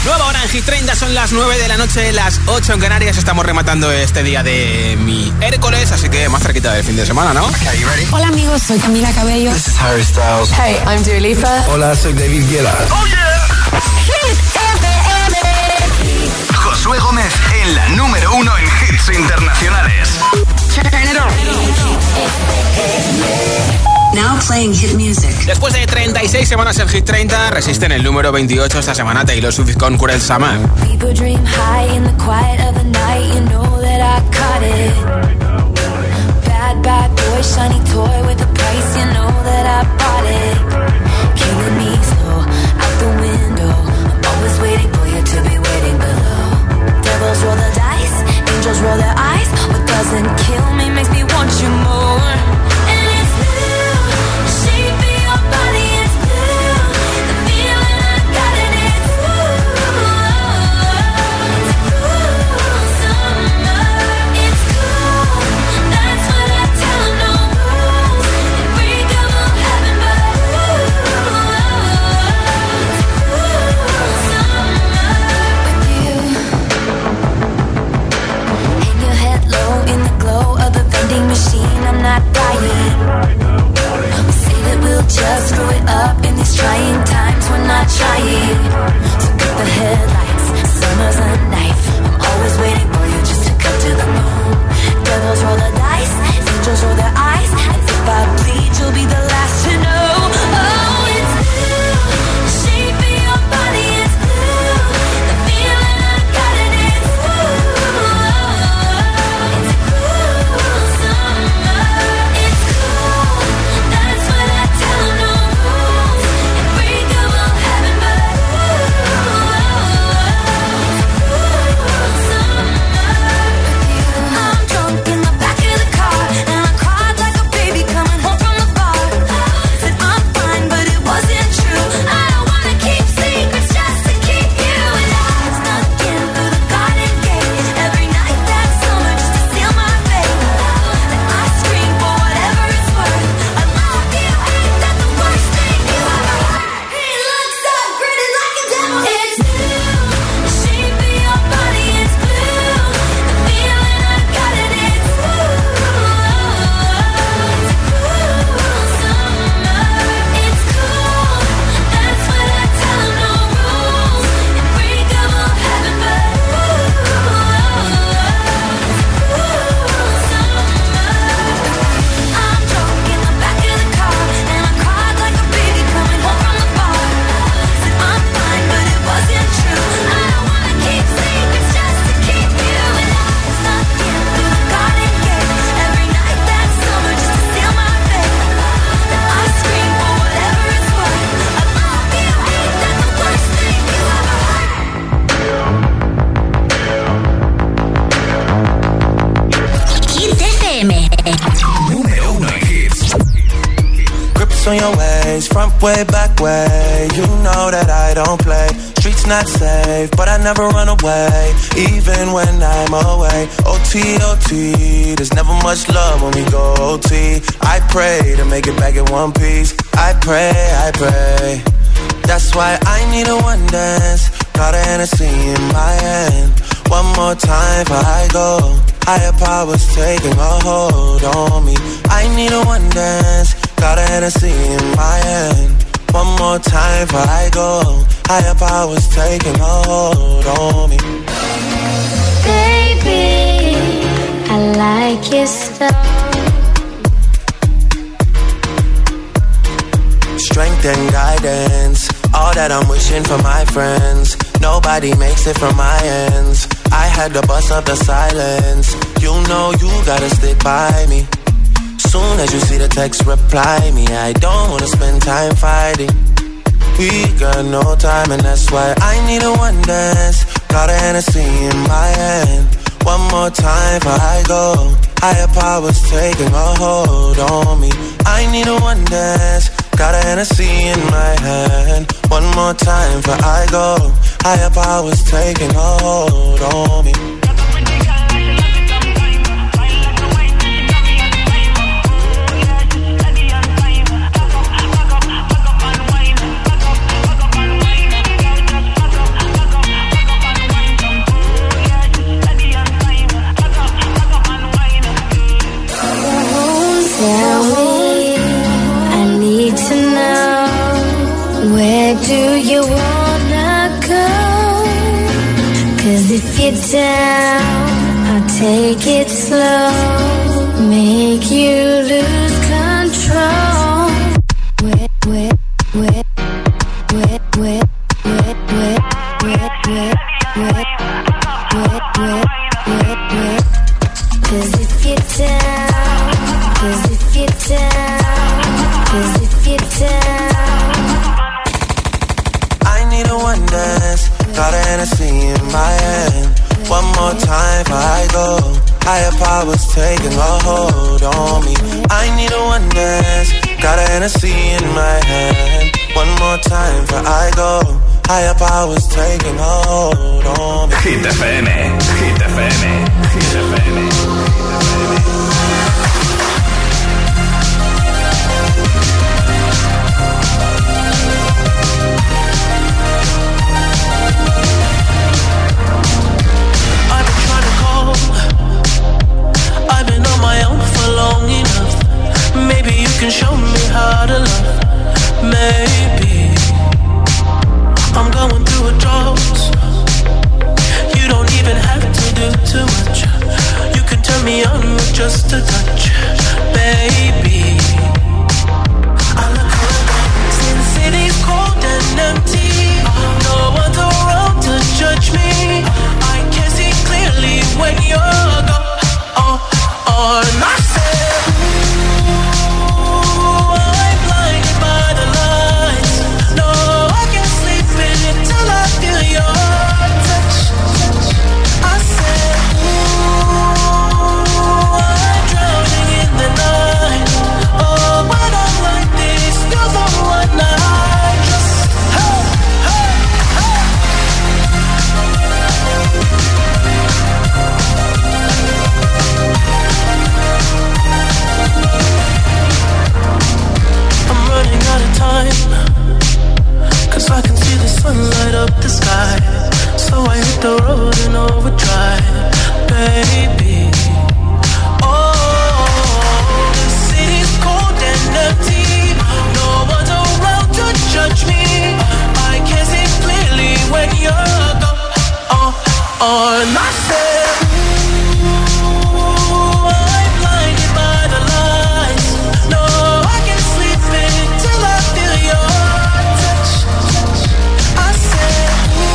Nueva hora en Hit 30, son las 9 de la noche, las 8 en Canarias. Estamos rematando este día de miércoles, así que más cerquita del fin de semana, ¿no? Okay, you ready? Hola amigos, soy Camila Cabello. This is Harry Styles. Hey, I'm Dua Lipa. Hola, soy David Guetta. Oh yeah. Hit FM. Josué Gómez en la número 1 en hits internacionales. Turn it on. Now playing hit music. Después de 36 semanas en Hit 30, resisten el número 28 esta semana Taylor Swift con Cruel Summer. People dream high in the quiet of the night. You know that I caught it. Bad, bad boy, shiny toy with a price. You know that I bought it. Killing me slow, out the window. I'm always waiting for you to be waiting below. Devils roll the dice, angels roll their eyes. What doesn't kill me makes me want you more. I'm not dying. We say that we'll just screw it up in these trying times. We're not trying. So cut the headlights. Summer's a knife. I'm always waiting for you just to cut to the bone. Devils roll the dice. Angels roll their eyes. And if I bleed, you'll be the last to know. Oh, it's blue. The shape of your body is blue. The feeling I got it is blue. It's cool summer. It's cool. That's what I tell 'em, no rules. Unbreakable heaven, but cool summer with you. I'm drunk in the back of the car, and I cried like a baby coming home from the bar. Said I'm fine, but it wasn't true. I don't wanna keep secrets just to keep you. And I snuck in through the garden gate every night that summer just to seal my fate. And I scream for whatever it's worth. I love you, ain't that the worst thing you ever heard? He looks so pretty like a devil. It's blue, the shape of your body is blue. The feeling I got it is blue. It's cool summer. It's cool. That's what I tell 'em, no rules. Unbreakable heaven, but I'm drunk in the back of the car, and I cried like a baby coming home from the bar. Said I'm fine, but it wasn't true. I don't wanna keep secrets just to keep you. And I snuck in through the garden gate every night that summer just to seal my fate. And I scream for whatever it's worth. I love you, ain't that the worst thing you ever heard? Hit FM. Número 1 en hits. Grips on your ways, front way, back way. You know that I don't play. Streets not safe, but I never run away, even when I'm away. OT, OT, there's never much love when we go OT. I pray to make it back in one piece. I pray. That's why I need a one dance. Got a Hennessy in my hand. One more time before I go. Higher powers taking a hold on me. I need a one dance. Got a Hennessy in my hand. One more time before I go. Higher powers taking a hold on me. Baby, I like your stuff. Strength and guidance, all that I'm wishing for my friends. Nobody makes it from my ends. I had to bust up the silence. You know you gotta stick by me. Soon as you see the text, reply me. I don't wanna spend time fighting. We got no time, and that's why I need a one dance. Got a Hennessy in my hand. One more time before I go. Higher powers taking a hold on me. I need a one dance. Got a Hennessy in my hand. One more time before I go. Higher powers taking a hold on me. Where do you wanna go? 'Cause if you're down, I'll take it slow, make you lose control. Cause if you're down, cause if you're down, cause if you're down, I need a one dance, got a Hennessy in my hand. One more time before I go. Higher powers taking a hold on me. I need a one dance, got a Hennessy in my hand. One more time before I go. Higher powers taking a hold on me. Hit FM, Hit FM, Hit FM. I've been on my own for long enough. Maybe you can show me how to love. Maybe I'm going through a drought. You don't even have to do too much. You can turn me on with just a touch, baby. I look around, since city's cold and empty. No one's around to judge me. I can see clearly when you're gone. And I said, ooh, I'm blinded by the lights. No, I can't sleep until I feel your touch. I said, ooh, I'm drowning in the night. Oh, when I'm like this, you're the one I just, hey, hey, hey. I'm running out of time, 'cause I can see the sun light up the sky. So I hit the road in overdrive, baby. Oh, the city's cold and empty. No one's around to judge me. I can see clearly when you're gone. And I said, ooh, I'm blinded by the lights. No, I can't sleep until I feel your touch. I said,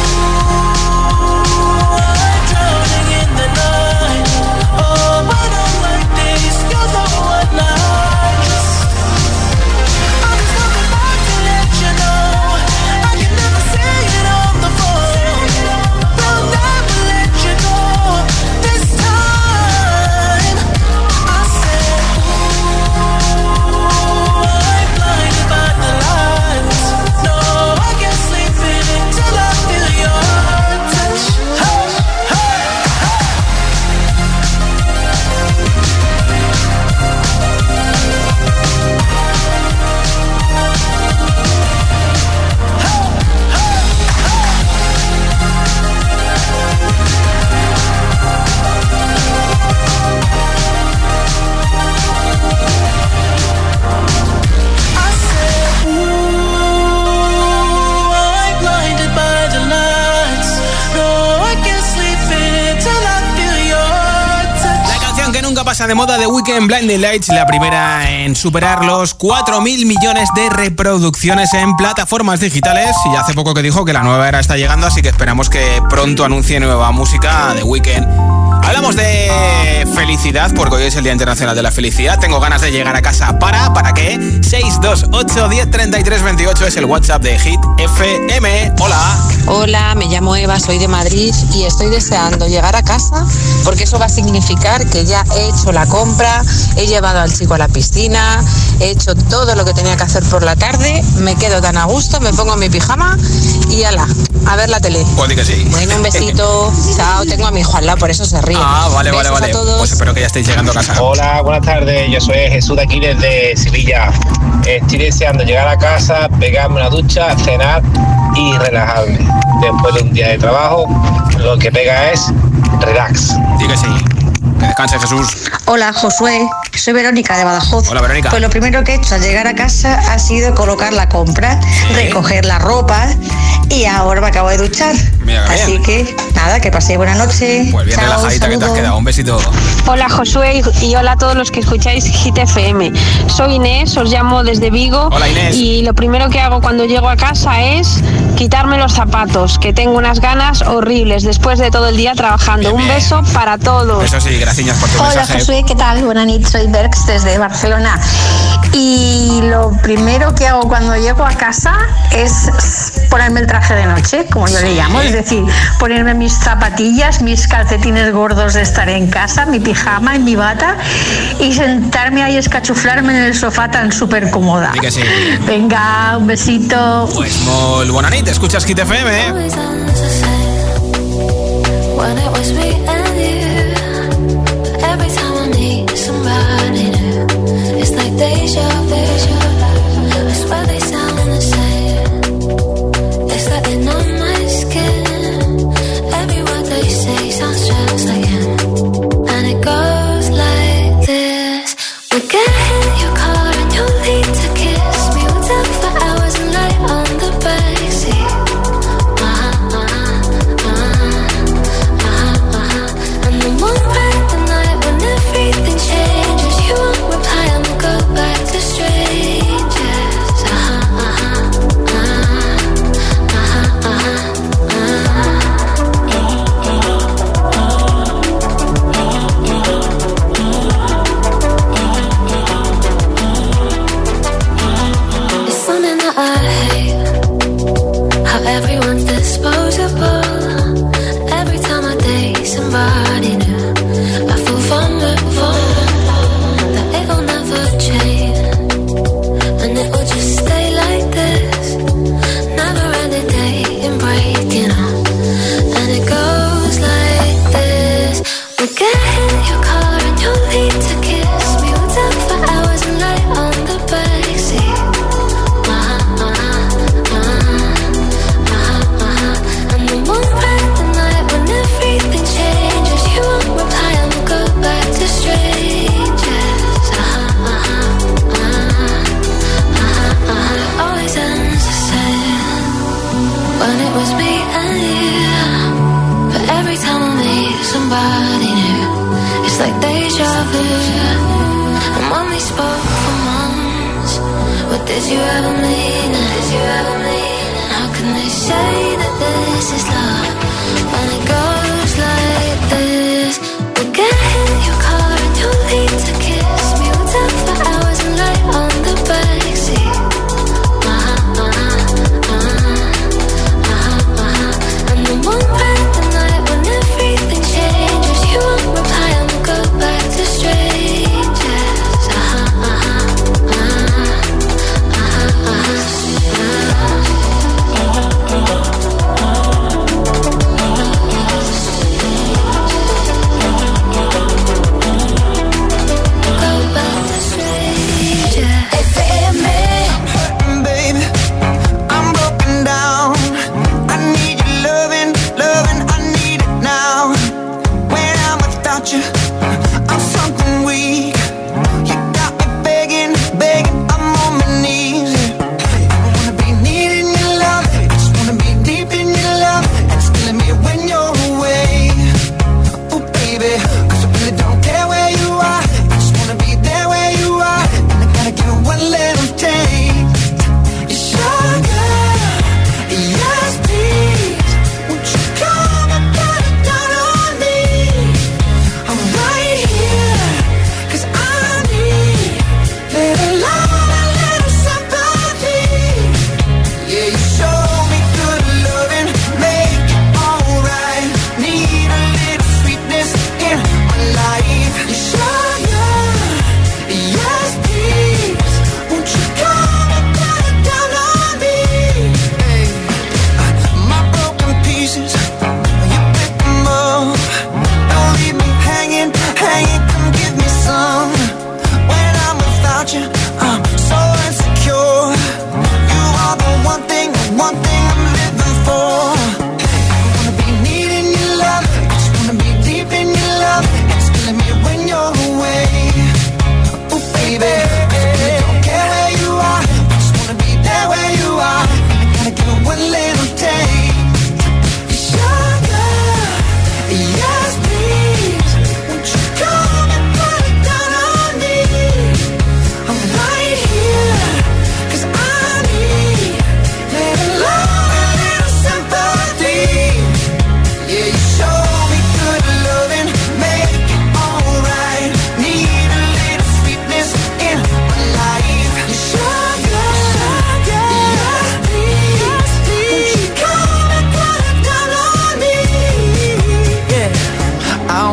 ooh, I'm drowning in the night. Oh, when I'm like this, you're the one I just, I'm just coming back to let you know. I can never say it on the phone. Will never let you go this time. I said, ooh, I'm blinded by the lights. No, I can't sleep until I feel your touch. Hey, hey, hey. I said, ooh, I'm blinded by the lights. No, I can't sleep until I feel your touch. La canción que nunca pasa de moda de Weekend, Blinding Lights, la primera en superar los 4.000 millones de reproducciones en plataformas digitales. Y hace poco que dijo que la nueva era está llegando, así que esperamos que pronto anuncie nueva música de Weekend. Hablamos de felicidad, porque hoy es el Día Internacional de la Felicidad. Tengo ganas de llegar a casa. ¿Para qué? 628 10 33 28 es el WhatsApp de Hit FM. Hola. Hola, me llamo Eva, soy de Madrid y estoy deseando llegar a casa porque eso va a significar que ya he hecho la compra, he llevado al chico a la piscina, he hecho todo lo que tenía que hacer por la tarde, me quedo tan a gusto, me pongo mi pijama y ala, a ver la tele. Pues di que sí. Bueno, un besito, chao, tengo a mi hijo al lado, por eso se ríe. Vale. Besos a todos. Pues espero que ya estéis llegando a casa. Hola, buenas tardes, yo soy Jesús de aquí desde Sevilla. Estoy deseando llegar a casa, pegarme una ducha, cenar y relajarme. Después de un día de trabajo, lo que pega es relax. Di que sí. Que descanse, Jesús. Hola, Josué. Soy Verónica de Badajoz. Hola, Verónica. Pues lo primero que he hecho al llegar a casa ha sido colocar la compra, recoger la ropa y ahora me acabo de duchar. Mira, así bien. que nada, que paséis buena noche. Pues bien, Chao, relajadita que te has saludos. quedado. Un besito. Hola Josué y hola a todos los que escucháis Hit FM. Soy Inés, os llamo desde Vigo. Hola, Inés. Y lo primero que hago cuando llego a casa es quitarme los zapatos, que tengo unas ganas horribles después de todo el día trabajando. Bien, Un bien. beso para todos. Eso sí, gracias por tu Hola mensaje. Josué, ¿qué tal? Buenas noches, soy Berks desde Barcelona. Y lo primero que hago cuando llego a casa es ponerme el traje de noche, como yo le llamo, es decir, ponerme mis zapatillas, mis calcetines gordos de estar en casa, mi pijama y mi bata y sentarme ahí, escachuflarme en el sofá tan súper cómoda. Sí que sí. Venga, un besito. Pues muy buena nit, escuchas Hit FM, ¿eh? Always ends the same when it was me and you. But every time I need somebody new, it's like deja vu. I swear they sound the same. It's like they know my skin. Every word they say sounds just like him. And it goes like this: we'll get in your car and you'll need to kiss me. We'll talk for hours and lie on the backseat. And then one bright the night when everything changes, you won't reply and we'll go back to strangers. It's something that I hate, how everyone's disposable. Every time I date somebody new, I feel vulnerable, that it'll never change, and it will just stay like this, never ending day in breaking up. And it goes like this: we'll get in your car and you'll need to kiss me. We'll talk for hours and lie on the backseat. And then one bright the night when everything changes, you won't reply and we'll go back to strangers. It always ends the same when it was me and you. But every time I meet somebody new, it's like deja vu. And when we spoke for months, what did you ever mean? Did you ever mean? How can they say that this is love when it goes like this? We'll get in your car and you'll need to kiss me. We'll talk for hours and lie on the backseat. And then one bright the night when everything changes, you won't reply and we'll go back to strangers.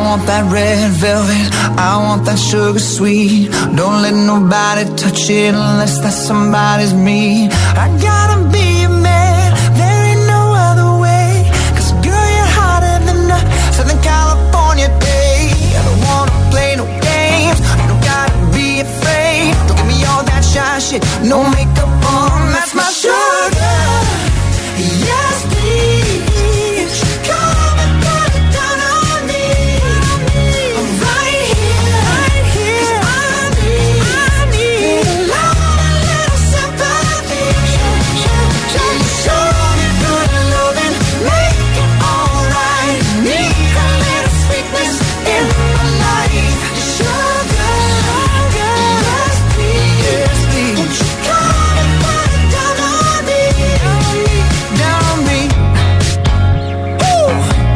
want that red velvet, I want that sugar sweet. Don't let nobody touch it unless that somebody's me. I gotta be a man, there ain't no other way. 'Cause girl, you're hotter than a Southern California day. I don't wanna play no games, you don't gotta be afraid. Don't give me all that shy shit, no makeup on, that's my sugar. Yes, please, come and put it down on me. I'm right here, 'cause I need a love, a little sympathy. Show me good loving, make it alright. Need a little sweetness in my life. Sugar, yes please, won't you come and put it down on me, down on me. Woo.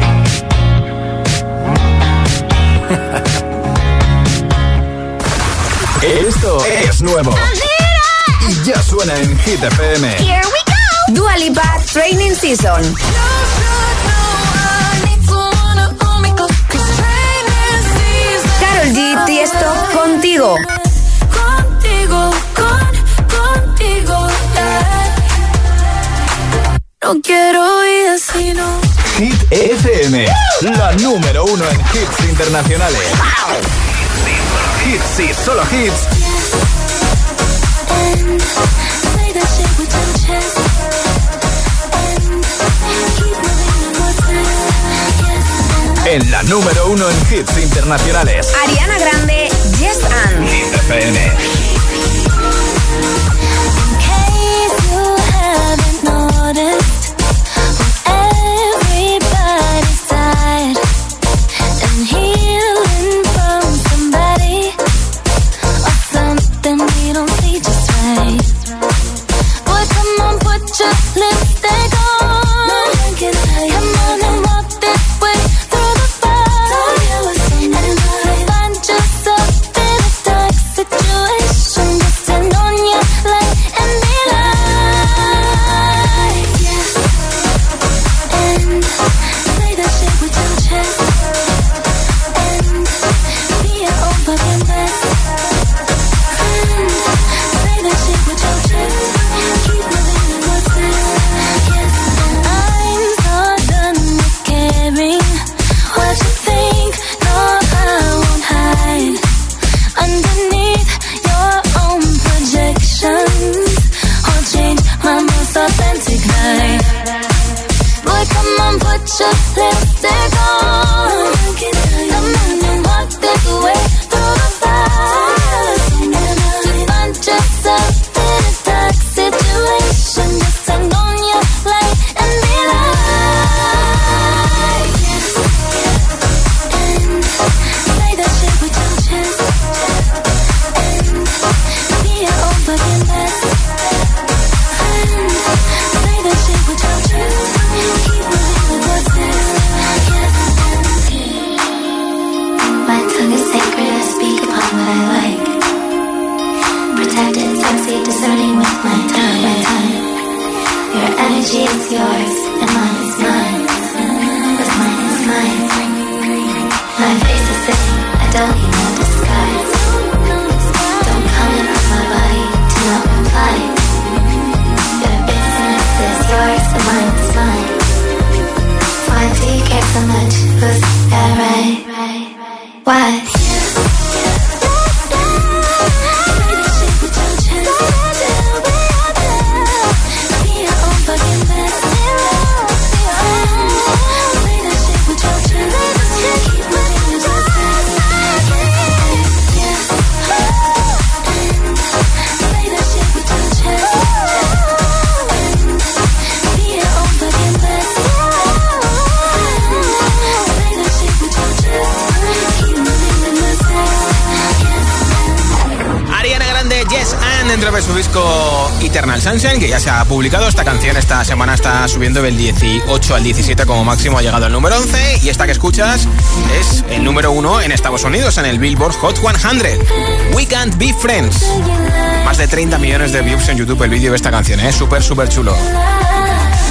Esto es nuevo. Y ya suena en Hit FM. Here we go. Dua Lipa Training Season. Karol G, Tiesto, Contigo. Contigo, no quiero ir así, no. Hit FM, la número 1 en hits internacionales. Hits y solo hits. En la número 1 en hits internacionales. Ariana Grande, Yes and. Hit FM. Dentro de su disco Eternal Sunshine, que ya se ha publicado. Esta canción esta semana está subiendo del 18 al 17 como máximo, ha llegado al número 11. Y esta que escuchas es el número 1 en Estados Unidos, en el Billboard Hot 100. We Can't Be Friends. Más de 30 millones de views en YouTube el vídeo de esta canción, súper chulo.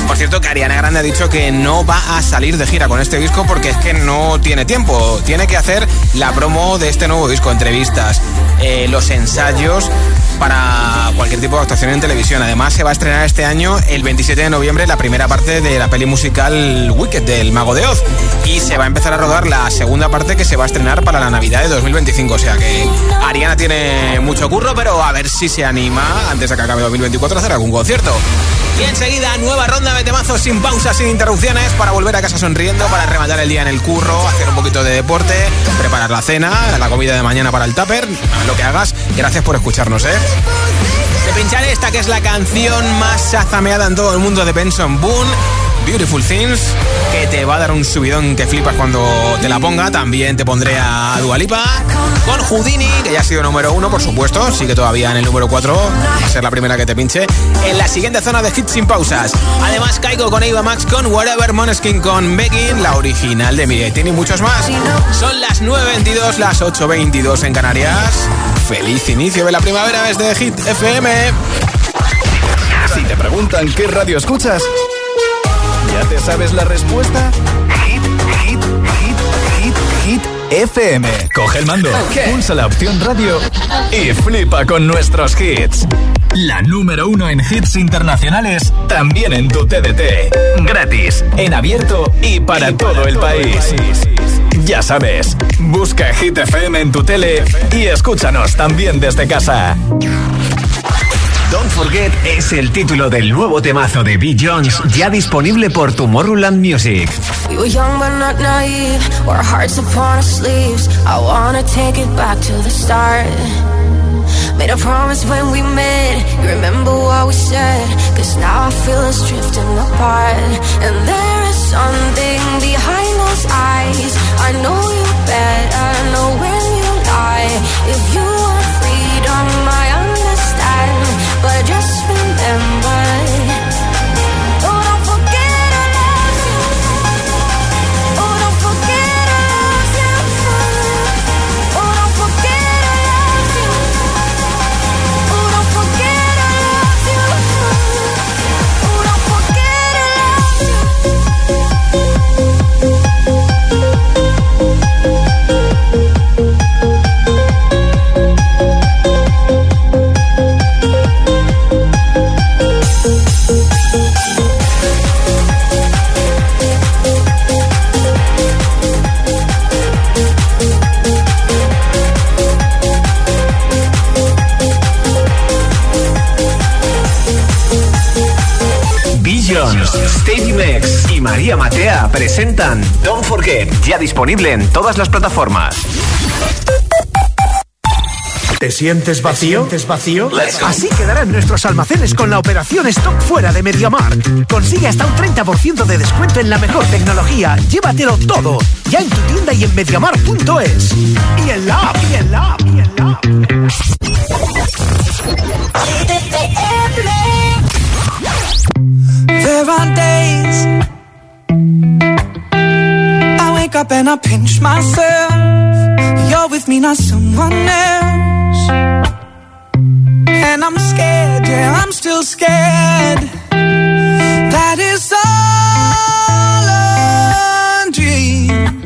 Por cierto, que Ariana Grande ha dicho que no va a salir de gira con este disco porque es que no tiene tiempo. Tiene que hacer la promo de este nuevo disco, entrevistas, los ensayos para cualquier tipo de actuación en televisión. Además, se va a estrenar este año, el 27 de noviembre, la primera parte de la peli musical Wicked, del Mago de Oz. Y se va a empezar a rodar la segunda parte, que se va a estrenar para la Navidad de 2025. O sea que Ariana tiene mucho curro, pero a ver si se anima, antes de que acabe 2024, a hacer algún concierto. Y enseguida, nueva ronda de temazos sin pausas, sin interrupciones, para volver a casa sonriendo, para rematar el día en el curro, hacer un poquito de deporte, preparar la cena, la comida de mañana para el tupper, lo que hagas. Gracias por escucharnos, Te pincharé esta, que es la canción más shazameada en todo el mundo de Benson Boone, Beautiful Things, que te va a dar un subidón que flipas cuando te la ponga. También te pondré a Dua Lipa con Houdini, que ya ha sido número 1, por supuesto. Sigue todavía en el número 4, va a ser la primera que te pinche en la siguiente zona de hits sin pausas. Además, caigo con Ava Max con Whatever, Måneskin con Begging, la original de Miguel, y muchos más. Son las 9:22, las 8:22 en Canarias. Feliz inicio de la primavera desde Hit FM. Si te preguntan qué radio escuchas, ¿ya te sabes la respuesta? Hit FM. Coge el mando, pulsa la opción radio y flipa con nuestros hits. La número 1 en hits internacionales, también en tu TDT. Gratis, en abierto y para todo el país. Ya sabes, busca Hit FM en tu tele y escúchanos también desde casa. Don't Forget es el título del nuevo temazo de B. Jones, ya disponible por Tomorrowland Music. We were young but not naive, our hearts upon our sleeves. I wanna take it back to the start. Made a promise when we met, you remember what we said? Cause now I feel us drifting apart. And there is something behind those eyes. I know you better know when you lie. If you want freedom, I understand. But just remember, oh, don't forget I love you. Oh, don't forget I love you. Oh, don't forget I love you. Oh, don't forget I love you. Oh, don't forget I love Stevie Mex y María Matea presentan Don't Forget, ya disponible en todas las plataformas. ¿Te sientes vacío? Así quedarán nuestros almacenes con la operación Stock Fuera de MediaMarkt. Consigue hasta un 30% de descuento en la mejor tecnología. Llévatelo todo, ya en tu tienda y en MediaMarkt.es. Y en la app. There are days I wake up and I pinch myself. You're with me, not someone else. And I'm scared, yeah, I'm still scared. That is all a dream.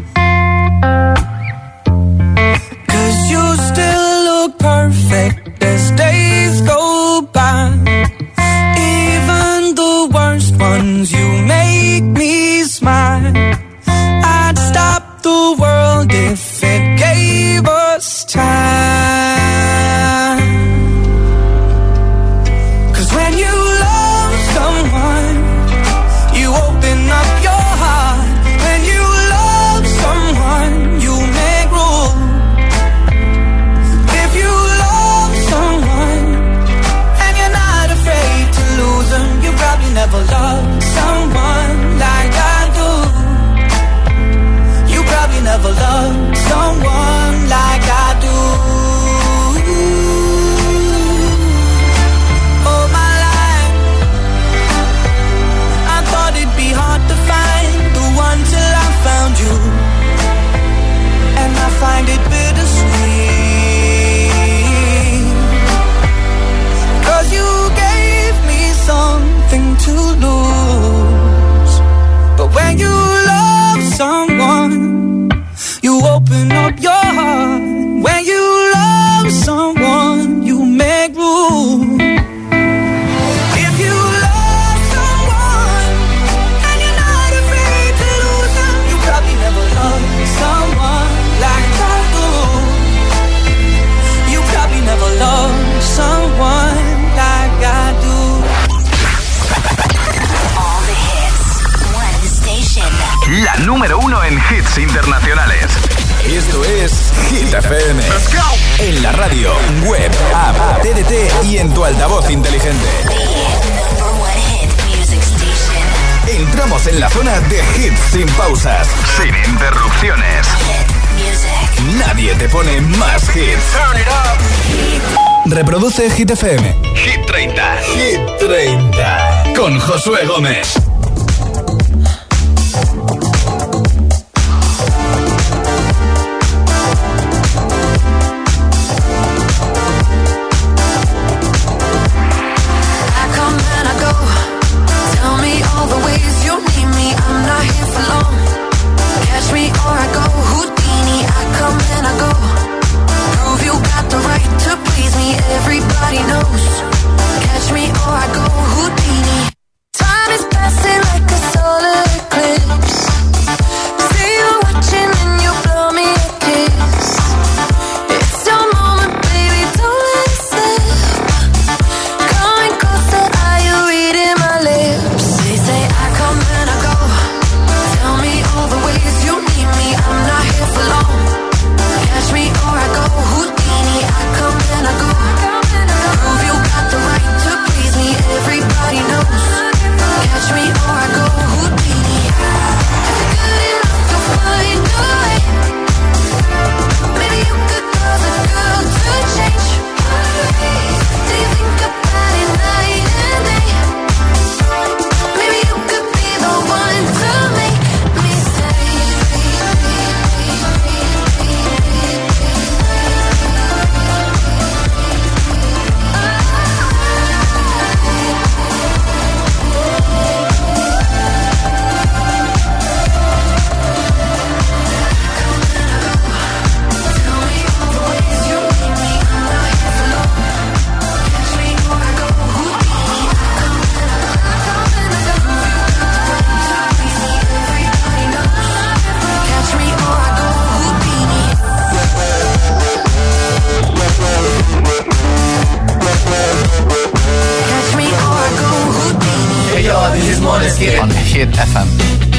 'Cause you still look perfect as days go by. Even the worst ones, you make me smile. I'd stop the world if it gave us time. 'Cause when you love someone, you open up your heart. When you love someone, you make room. If you love someone and you're not afraid to lose them, you probably never loved someone like I do. la número 1 en hits internacionales. Esto es Hit FM. Let's go. En la radio, web, app, TDT y en tu altavoz inteligente. Entramos en la zona de hits sin pausas, sin interrupciones. Nadie te pone más hits. Turn it up. Reproduce Hit FM. Hit 30. Hit 30. Con Josué Gómez. Everybody knows. Catch me or I go Houdini. Time is passing like a solar eclipse. See you watching and you blow me a kiss. It's your moment, baby, don't let it slip. Coming closer, are you reading my lips? They say I come and I go. Tell me all the ways you need me. I'm not here for long. Catch me or I go Houdini. I come and I go. Prove you got the right to please me. Everybody knows. Catch me or I go Houdini. If you're good enough to find a way, maybe you could cause a girl to change. Do you think about it night and day? Maybe you could be the one to make me stay. On Hit FM.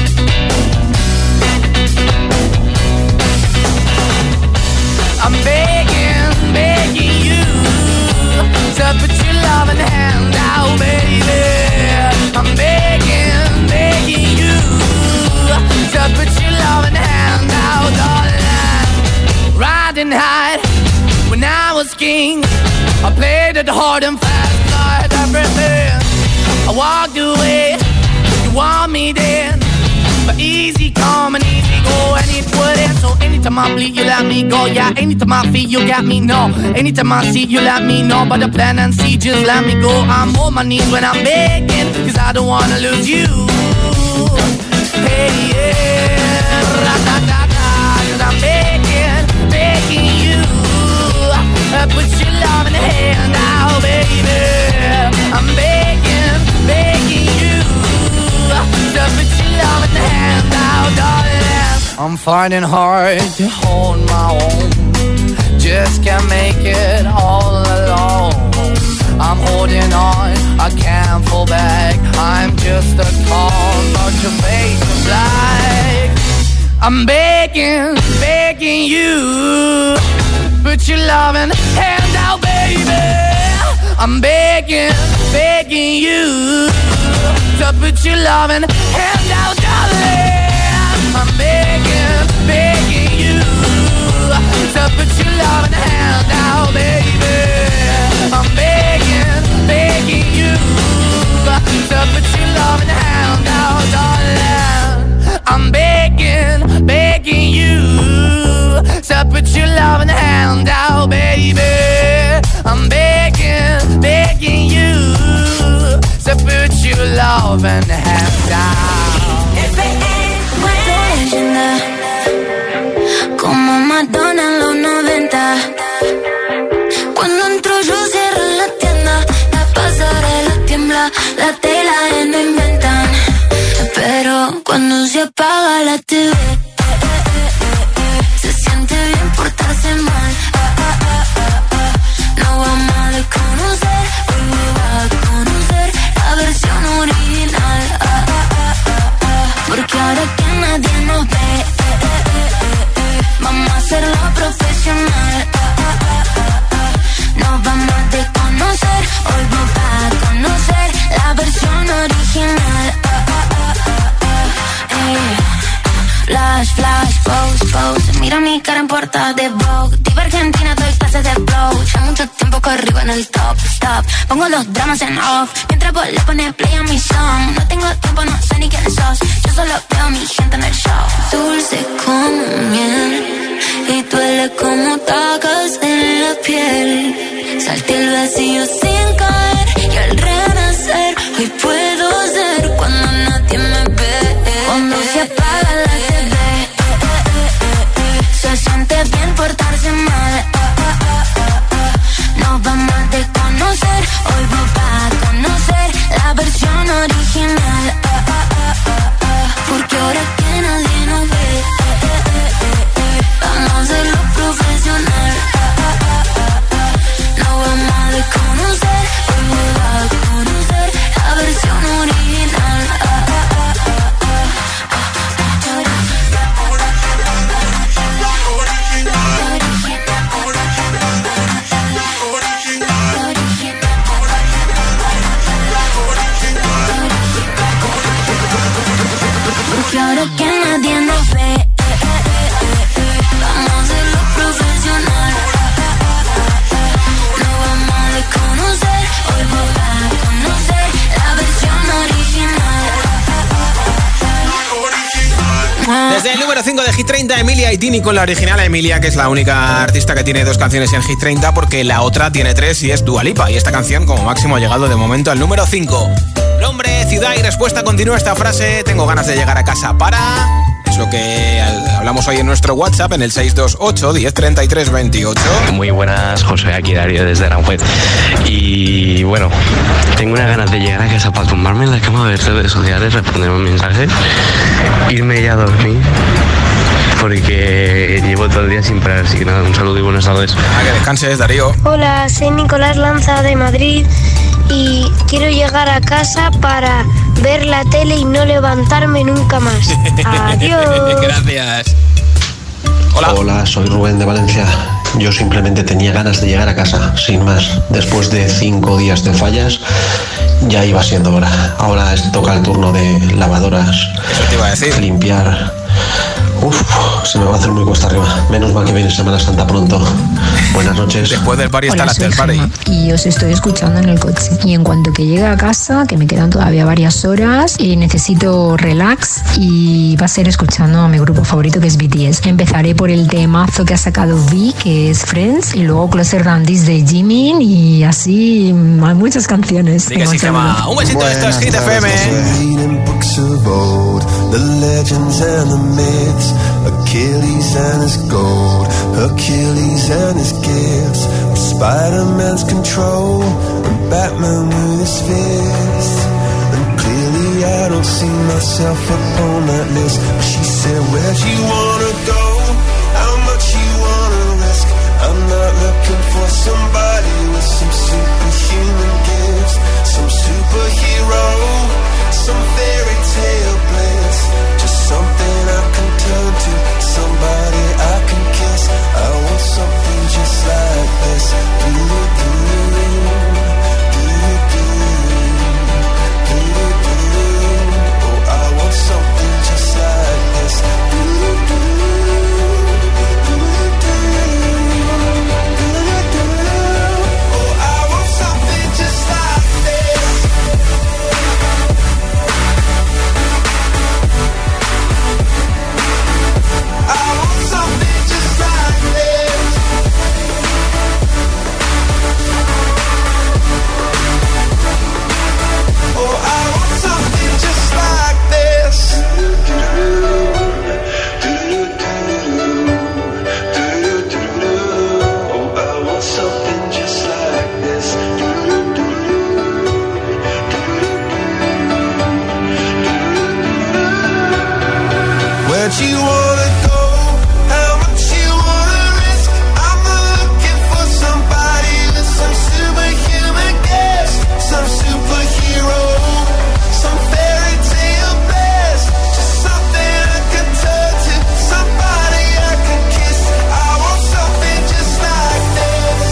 I'm begging you to put your loving hand out, baby. I'm begging you to put your loving hand out, darling. Riding high when I was king, I played it hard and fast, like everything. I walked away, you want me then, but easy come and easy go, and it wouldn't. So anytime I bleed, you let me go. Yeah, anytime I feel, you got me, no. Anytime I see, you let me know. But the plan and see, just let me go. I'm on my knees when I'm begging, cause I don't wanna lose you. Hey, yeah, ra-da-da-da, cause I'm begging you. Put your love in the hand out, baby. I'm begging you to put your love in the hand out, darling. I'm finding hard to hold my own. Just can't make it all alone. I'm holding on, I can't fall back. I'm just a call, but your face is black. I'm begging you. Put your loving hand out, baby. I'm begging you to put your loving hand out, darling. I'm begging you to put your loving hand out, baby. I'm begging you to put your loving hand out, darling. I'm begging you to put your loving hand out, baby. I'm begging you to put your loving hand out. Leyenda, como Madonna en los 90. Cuando entro yo cierro la tienda, la pasarela tiembla, la tela no inventan. Pero cuando se apaga la TV, se siente bien portarse mal. No vamos a desconocer, hoy va a conocer la versión original. Porque ahora que nadie nos Mira mi cara en portada de Vogue. Tipo Argentina, doy clases de flow. Ya mucho tiempo que arriba en el top. Pongo los dramas en off. Mientras vos le pones play a mi song. No tengo tiempo, no sé ni quién sos. Yo solo veo a mi gente en el show. Dulce como miel y duele como tacas en la piel. Salté el vacío sin caer y al renacer hoy puedo ser cuando nadie me ve. Cuando se apaga la TV, se siente bien portarse mal. Nos vamos a desconocer, hoy vos vas a conocer la versión original. Porque ahora que nadie nos ve, vamos a hacerlo profesional. No vamos a desconocer, hoy vos vas a conocer la versión original. Porque ahora que nadie nos ve, vamos a hacerlo profesional. No vamos a desconocer, hoy vos vas a conocer la versión original. Desde el número 5 de Hit 30, Emilia y Tini con la original. Emilia, que es la única artista que tiene 2 canciones en Hit 30, porque la otra tiene 3 y es Dua Lipa. Y esta canción, como máximo, ha llegado de momento al número 5. Nombre, ciudad y respuesta. Continúa esta frase. Tengo ganas de llegar a casa para... Es lo que hablamos hoy en nuestro WhatsApp, en el 628 10 33 28. Muy buenas, José, aquí Darío desde Aranjuez. Y bueno, tengo unas ganas de llegar a casa para tumbarme en la cama, ver redes sociales, responder un mensaje, irme ya a dormir, porque llevo todo el día sin parar. Así que nada, un saludo y buenas tardes. Que descanses, Darío. Hola, soy Nicolás Lanza de Madrid y quiero llegar a casa para ver la tele y no levantarme nunca más. Adiós. Gracias. Hola. Hola, soy Rubén de Valencia. Yo simplemente tenía ganas de llegar a casa, sin más. Después de 5 días de fallas, ya iba siendo hora. Ahora toca el turno de lavadoras. Eso te iba a decir. Limpiar. Se me va a hacer muy cuesta arriba. Menos mal que viene Semana Santa pronto. Buenas noches. Después del party está la after party. Y os estoy escuchando en el coche. Y en cuanto que llegue a casa, que me quedan todavía varias horas, necesito relax y va a ser escuchando a mi grupo favorito, que es BTS. Empezaré por el temazo que ha sacado V, que es Friends, y luego Closer Than This de Jimin, y así hay muchas canciones. Sí, que sí, se llama. Un besito, esto es Hit FM. Achilles and his gold, Achilles and his gifts, Spider-Man's control, and Batman with his fists. And clearly I don't see myself upon that list. But she said, where'd you wanna go? How much you wanna risk? I'm not looking for somebody with some superhuman gifts, some superhero, some fairy tale bliss, just something I can turn to, somebody I can kiss. I want something just like this. Oh, I want something just like this. Oh, I want something just like this. I want something just like this. Oh, I want something just like this. Oh, I want something just like this. Where'd you wanna go? How much you wanna risk? I'm not looking for somebody with some superhuman gifts, some superhero, some fairy tale bliss, just something I can turn to, somebody I can kiss. I want something just like this.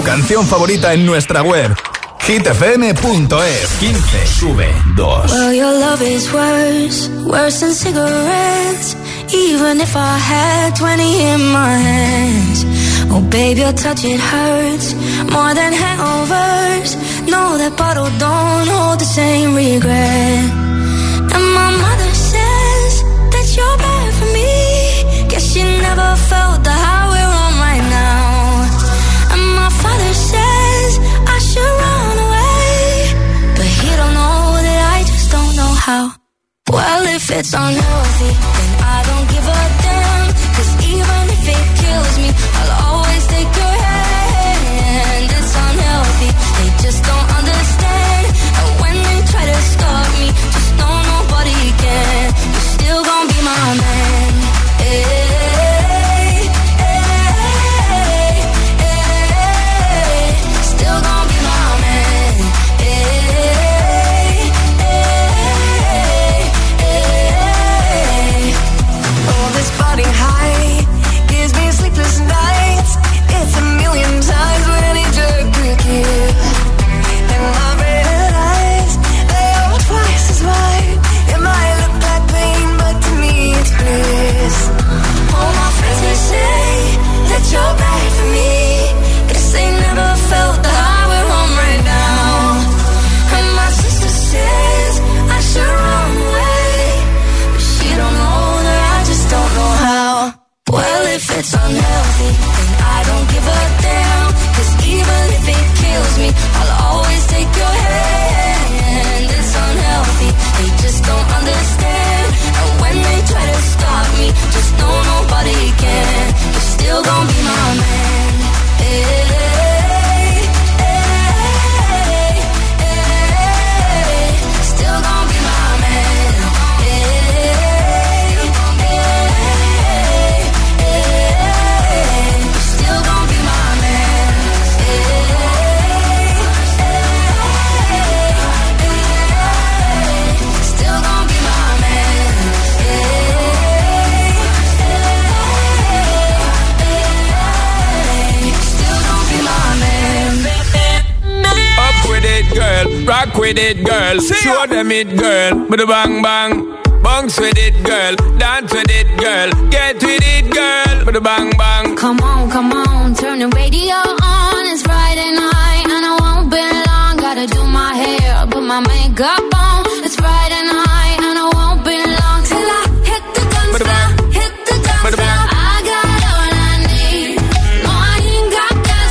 canción favorita en nuestra web. hitfm.es. 15, sube 2. Well, your love is worse than cigarettes. Even if I had 20 in my hands. Oh, babe, your touch, it hurts more than hangovers. No, that bottle don't hold the same regret. And my mother says that you're bad for me. Guess she never felt the high we're on right now. And my father says I should run away, but he don't know that I just don't know how. Well, if it's unhealthy, then I don't give a damn. 'Cause even if it kills me, I'll always take your hand. It's unhealthy, they just don't understand. And when they try to stop me, just know nobody can. You're still gonna be my man. Hey, hey, hey, hey. Still gonna be my man. Hey, hey, hey. Oh, this body high gives me sleepless nights. It's a million times what any drug could give. And my red eyes, they are twice as wide. It might look like pain, but to me it's bliss. All my friends may say that you're bad for me. Guess they never felt the high we're on right now. And my sister says I should run away, but she don't know that I just don't know how. Well, if it's unhealthy, then I don't give a damn. 'Cause even if it kills me, I'll always take your hand. It's unhealthy, they just don't understand. And when they try to stop me, just know nobody can. You're still gonna be my man. Hey, hey, hey. Still gonna be my man. Hey, hey, hey. Still gonna be my man. Hey, hey, still gonna be my man. Still gonna be my man. Up with it, girl. Rock with it, girl. Show them it, girl. With a bang bang. Bounce with it, girl. Dance with it, girl. Get with it, girl. With a bang bang. Come on, turn the radio on. It's Friday night and I won't be long. Gotta do my hair, put my makeup on. It's Friday night and I won't be long till I hit the dance floor, hit the dance floor. I got all I need. No, I ain't got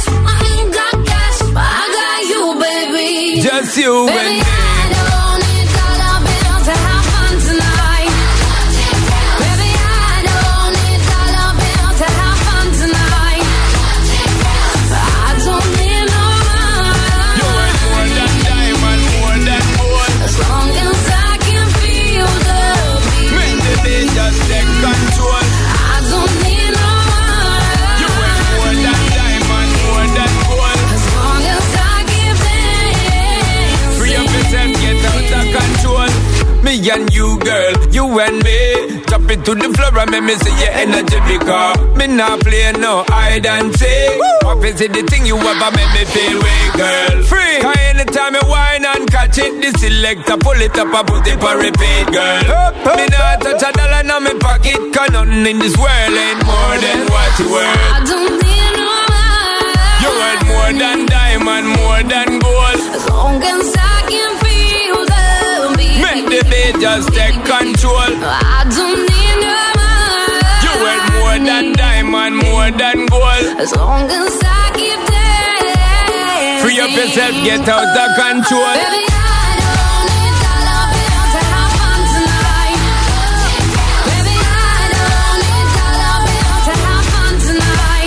cash, but I got you, baby. Just you Baby, and me. I don't need dollar bills to have fun tonight. Baby, I don't need dollar bills to have fun tonight. I don't need no money. You ain't more than diamond, more than gold. As long as I can feel the beat. Make the beat just take control. I don't need no money. You ain't more than diamond, more than gold. As long as I give them. Free up yourself, get out of control. Me and you, girl, you and me. Drop it to the floor and make me see your energy because me not play no hide and seek. Obviously the thing you ever make me feel way, girl. Free. Cause anytime you whine and catch it, the selector pull it up and put it for repeat, girl. Me not touch a dollar in my pocket, cause nothing in this world ain't more than what you worth. I don't need no money. You worth more than diamond, more than gold. As long as I can feel the beat. Make the beat just take control. I don't need no money. You worth more than diamond, more than gold. As long as I keep dancing. Free up yourself, get out of control. Baby, I don't need dollar bills to have fun tonight. Baby, I don't need dollar bills to have fun tonight.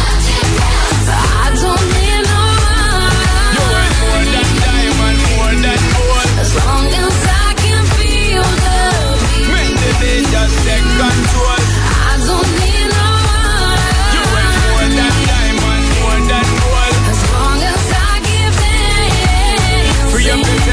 I don't need no money. You worth more than diamond, more than gold. As long as I can feel the beat. Make the beat just take control. I don't need no money. You worth more than diamond, more than gold. As long as I give them. Free up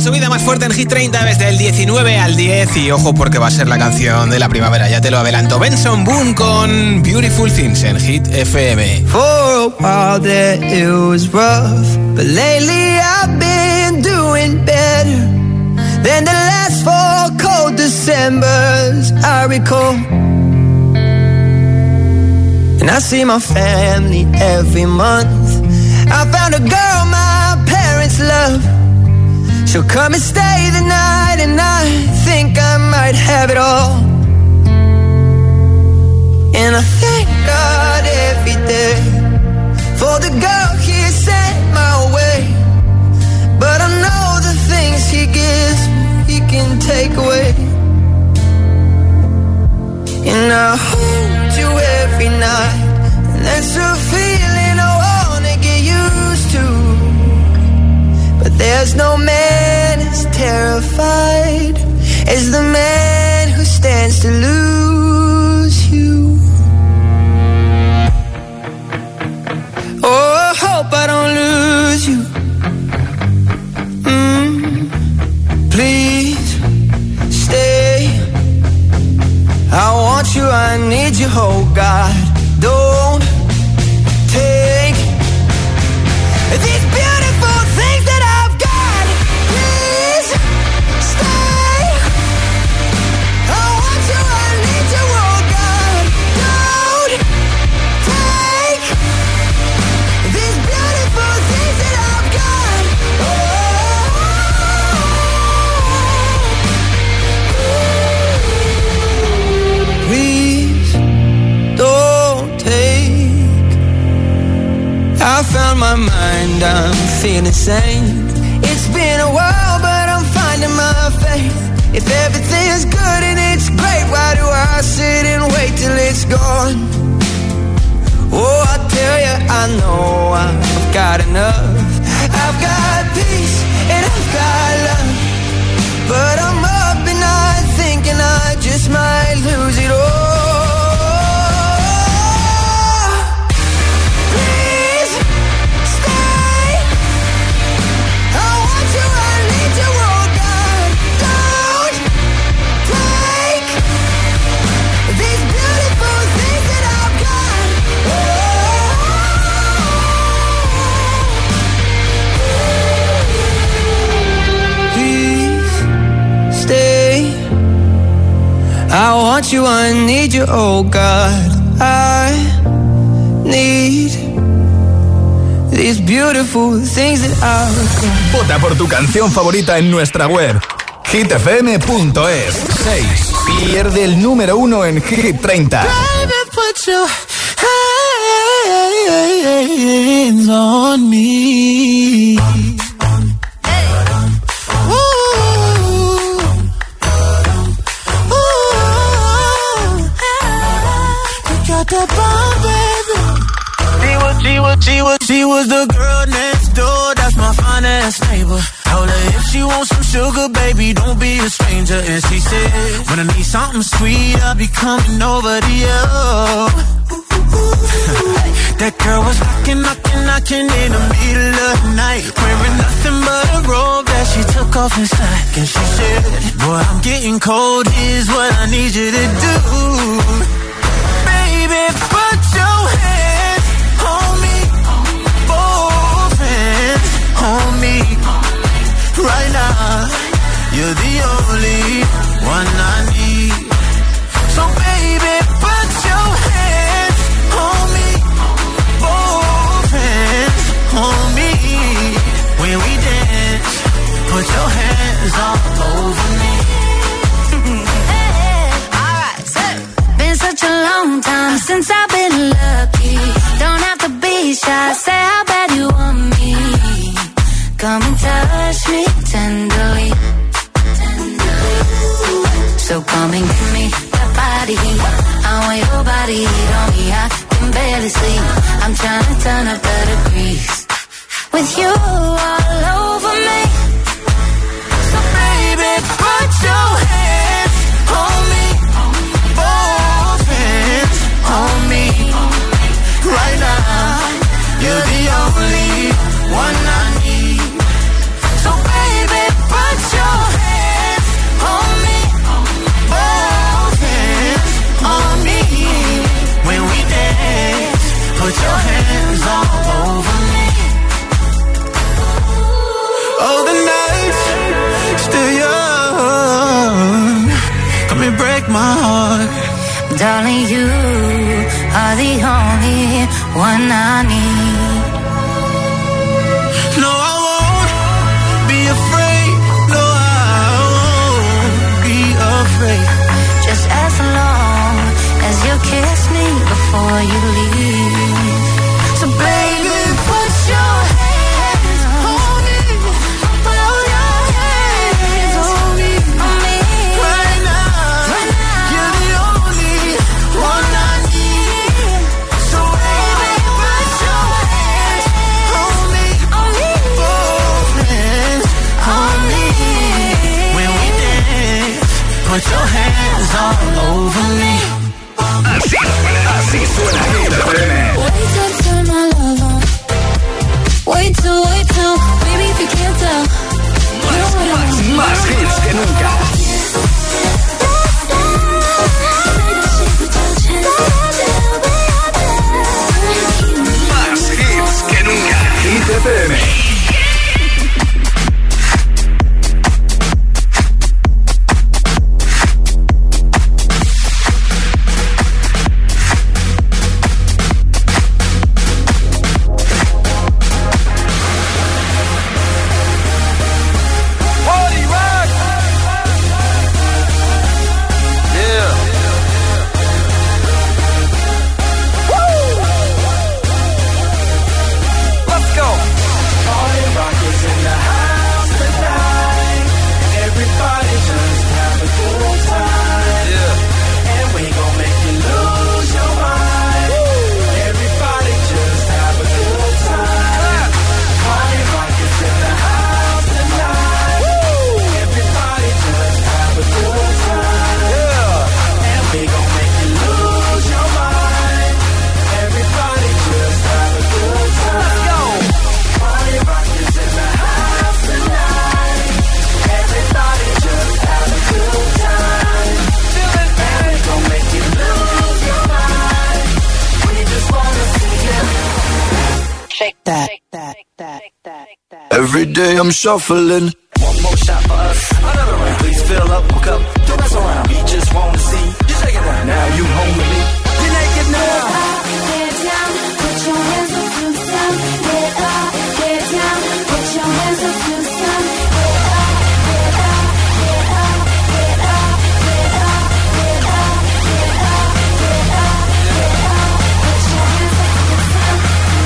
subida más fuerte en Hit 30 desde el 19 al 10. Y ojo porque va a ser la canción de la primavera, ya te lo adelanto. Benson Boone con Beautiful Things en Hit FM. For a while there it was rough, but lately I've been doing better than the last 4 cold Decembers I recall. And I see my family every month. I found a girl my parents love. She'll come and stay the night, and I think I might have it all. And I thank God every day for the girl He sent my way. But I know the things He gives me, He can take away. And I hold you every night, and that's a feeling I wanna get used to. But there's no man as terrified as the man who stands to lose you. Oh, I hope I don't lose you. Please stay. I want you, I need you, oh God. Don't take these beautiful things that I've got. Please stay. I want you, I need you, oh God. Don't take these beautiful things that I've got. Please don't take. I found my mind, I'm feeling sane. It's been a while, but I'm finding my faith. If everything's good and it's great, why do I sit and wait till it's gone? Oh, I tell you, I know I've got enough. I've got peace and I've got love, but I'm up and I'm thinking I just might lose it all. I want you, I need you, oh God. I need these beautiful things that I've got. Vota por tu canción favorita en nuestra web hitfm.es. 6. Pierde el número 1 en Hit 30. Baby, put your hands on me. That bomb, baby. She was the girl next door. That's my finest neighbor. Told her if she wants some sugar, baby, don't be a stranger. And she said, when I need something sweet, I'll be coming over to you. That girl was knocking in the middle of the night, wearing nothing but a robe that she took off inside. And she said, boy, I'm getting cold. Here's what I need you to do. Baby, put your hands on me, both hands on me, right now. You're the only one I need. So baby, put your hands on me, both hands on me. When we dance, put your hands all over me. Such a long time since I've been lucky. Don't have to be shy, say how bad you want me. Come and touch me tenderly. So come and give me that body heat. I want your body heat on me. I can barely sleep. I'm trying to turn up the degrees with you all over me. So baby, put your hands on me, both hands on me, right now. You're the only one I need. So baby, put darling, you are the only one I need. No, I won't be afraid. No, I won't be afraid. Just as long as you kiss me before you leave. So baby, put your hands on me. Put your hands on me. Right now. You're the only one I need. So baby, put your hands on me. Both hands on me. When we dance, put your hands all over me. Así suena Hit FM. Wait till turn my love on. Wait till, baby, if you can't tell. Más hits que nunca. Más hits que nunca. Hit FM. Every day I'm shuffling. One more shot for us, another round. Please fill up my cup, don't mess around. We just wanna see you shake it down. Now you home with me. You're naked now. Get down, put your hands up to some. Get up, get down, put your hands up to some. Get up, get up, get up, get up, get up, get up, get up, get up, get up. Put your hands up to some.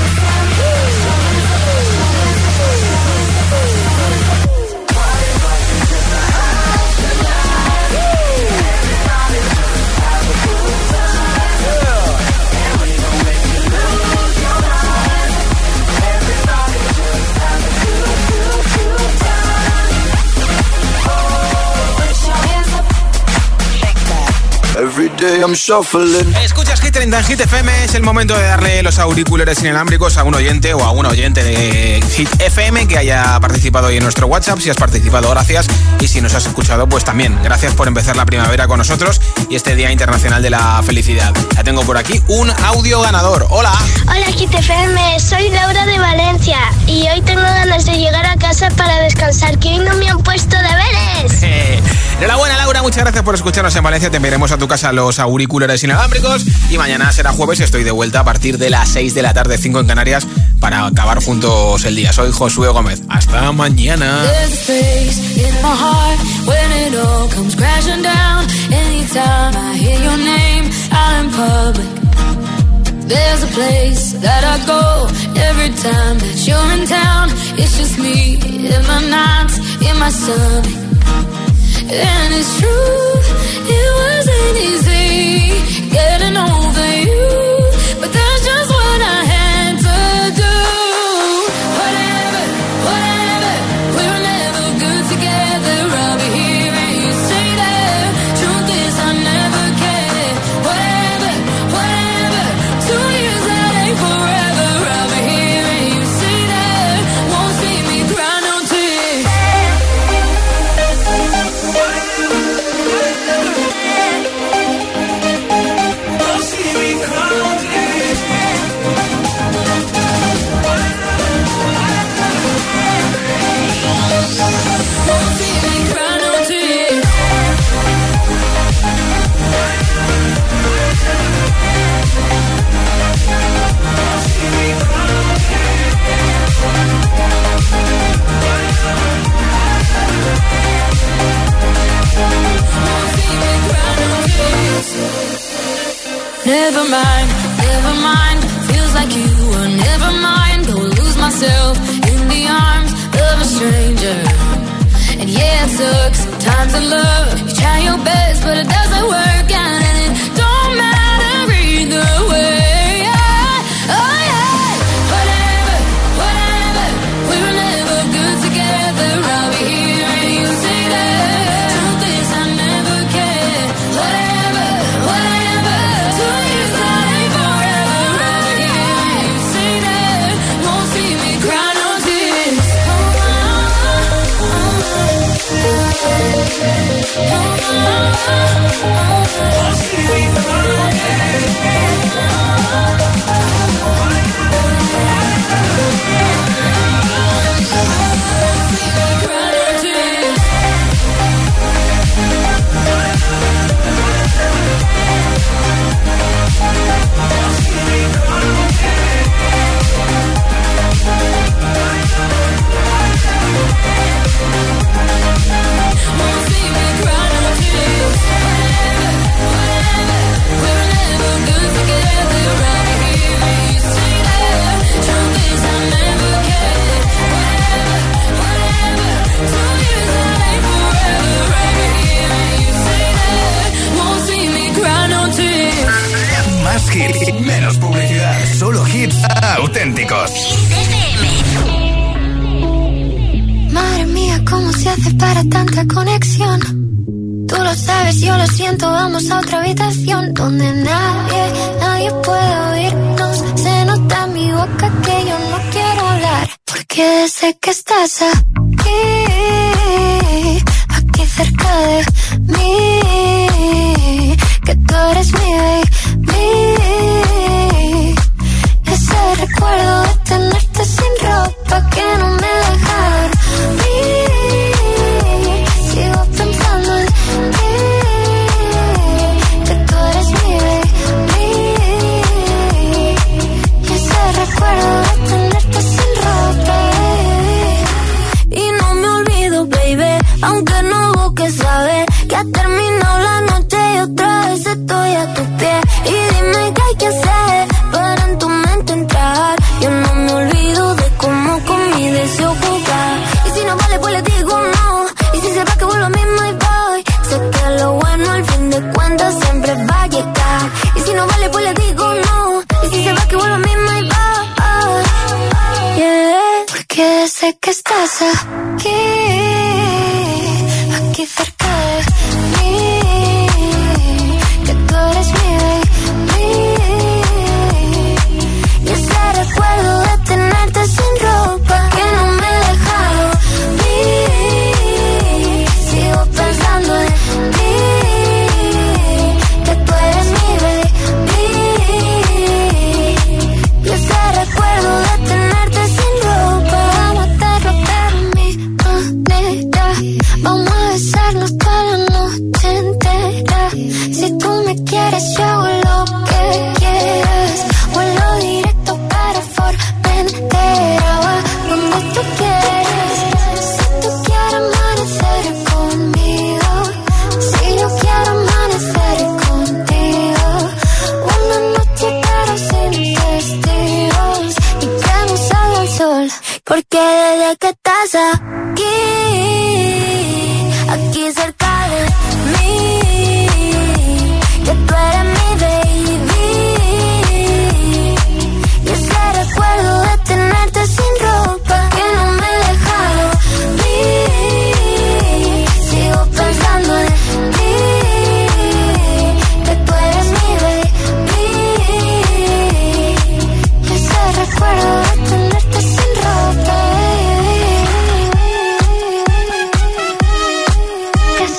Every day I'm shuffling. Escuchas Hit 30 en Hit FM. Es el momento de darle los auriculares inalámbricos a un oyente o a una oyente de Hit FM que haya participado hoy en nuestro WhatsApp. Si has participado, gracias. Y si nos has escuchado, pues también. Gracias por empezar la primavera con nosotros y este Día Internacional de la Felicidad. Ya tengo por aquí un audio ganador. Hola. Hola Hit FM, soy Laura de Valencia y hoy tengo ganas de llegar a casa para descansar, que hoy no me han puesto deberes. Enhorabuena, Laura, muchas gracias por escucharnos en Valencia. Te enviaremos a tu casa los auriculares inalámbricos y mañana será jueves y estoy de vuelta a partir de las 6 de la tarde, 5 en Canarias, para acabar juntos el día. Soy Josué Gómez. Hasta mañana. There's a place that I go every time that you're in town. It's just me in my nights, in my stomach. And it's true, it wasn't easy getting over you, but that's just what I had to do. Whatever, whatever, we were never good together. I'll be here and you say that. Truth is I never cared. Whatever, whatever, 2 years that ain't forever. I'll be here and you say that. Won't see me cry no tears. Oh, mind, never mind. Feels like you were never mind. Go lose myself in the arms of a stranger. And yeah, it took some time to love. You try your best, but it doesn't work out, and it don't matter either way. Oh yeah, whatever, whatever. We were never good together. I'll be here and you say that. Truth is I never cared. Whatever, whatever. 2 years that ain't forever. I'll be here and you say that. Won't see me cry no tears. Más hits, menos publicidad. Solo hits auténticos. Madre mía, ¿cómo se hace para tanta conexión? Tú lo sabes, yo lo siento, vamos a otra habitación donde nadie puede oírnos. Se nota en mi boca que yo no quiero hablar, porque sé que estás aquí cerca de mí, que tú eres mi baby. Ese recuerdo de tenerte sin ropa que no me deja dormir. Sigo pensando en ti, que tú eres mi baby. Y ese recuerdo de tenerte sin ropa. Y no me olvido, baby, aunque no busques saber que ha terminado la noche y otra vez estoy a tus pies. Y dime qué hay que hacer para en tu mente entrar. Yo no me olvido de cómo con mi deseo jugar. Y si no vale, pues le digo no. Y si se va, que vuelvo a mí, my boy. Sé que lo bueno al fin de cuentas siempre va a llegar. Y si no vale, pues le digo no. Y si se va, que vuelvo a mí, my boy. Yeah. Porque sé que estás aquí cerca de mí, que tú eres mi baby. Y ese recuerdo de tenerte sin ropa que no me deja dormir. Sigo pensando en ti, que tú eres mi baby. Y ese recuerdo de tenerte sin ropa. Vamos a hacerlo pero mi manera. Vamos a besarnos toda la noche entera. Si tú me quieres, yo hago lo que quieras. Vuelo directo para Formentera. Va donde tú quieras. Si tú quieres amanecer conmigo, si yo quiero amanecer contigo. Una noche pero sin testigos y que no salga el sol. Porque desde que estás aquí cerca de mí, que tú eres mi baby. Y ese recuerdo de tenerte sin ropa que no me deja dormir. Sigo pensando en ti, que tú eres mi baby. Y ese recuerdo de tenerte sin ropa. Que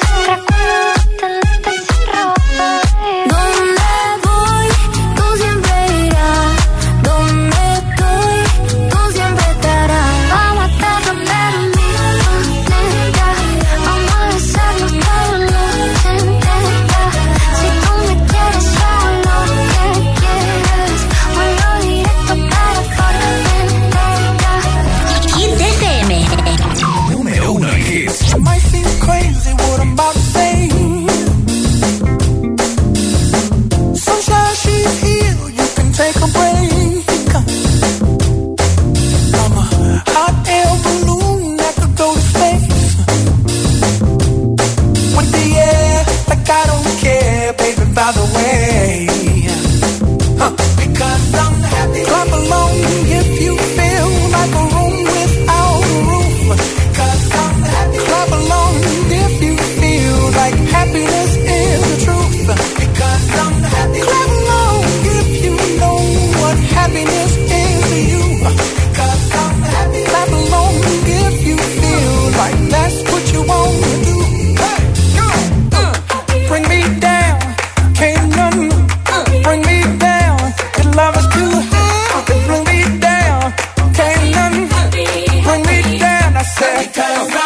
Cause